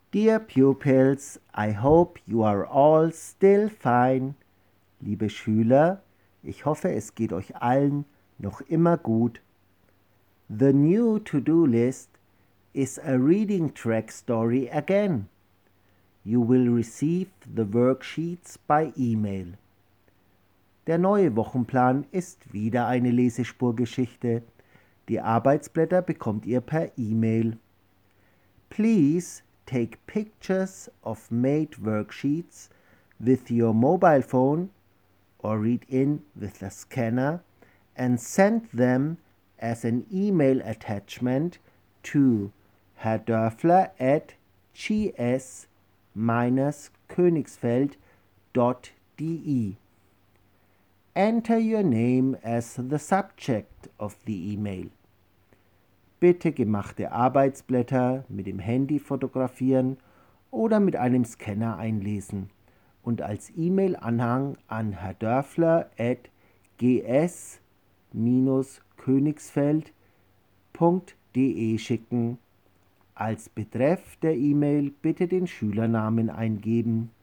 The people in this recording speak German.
Dear pupils, I hope you are all still fine. Liebe Schüler, ich hoffe, es geht euch allen noch immer gut. The new to-do list is a reading track story again. You will receive the worksheets by email. Der neue Wochenplan ist wieder eine Lesespurgeschichte. Die Arbeitsblätter bekommt ihr per E-Mail. Please take pictures of made worksheets with your mobile phone or read in with a scanner and send them as an email attachment to herrdörfler@gs-königsfeld.de. Enter your name as the subject of the email. Bitte gemachte Arbeitsblätter mit dem Handy fotografieren oder mit einem Scanner einlesen und als E-Mail-Anhang an herrdörfler@gs-königsfeld.de schicken. Als Betreff der E-Mail bitte den Schülernamen eingeben.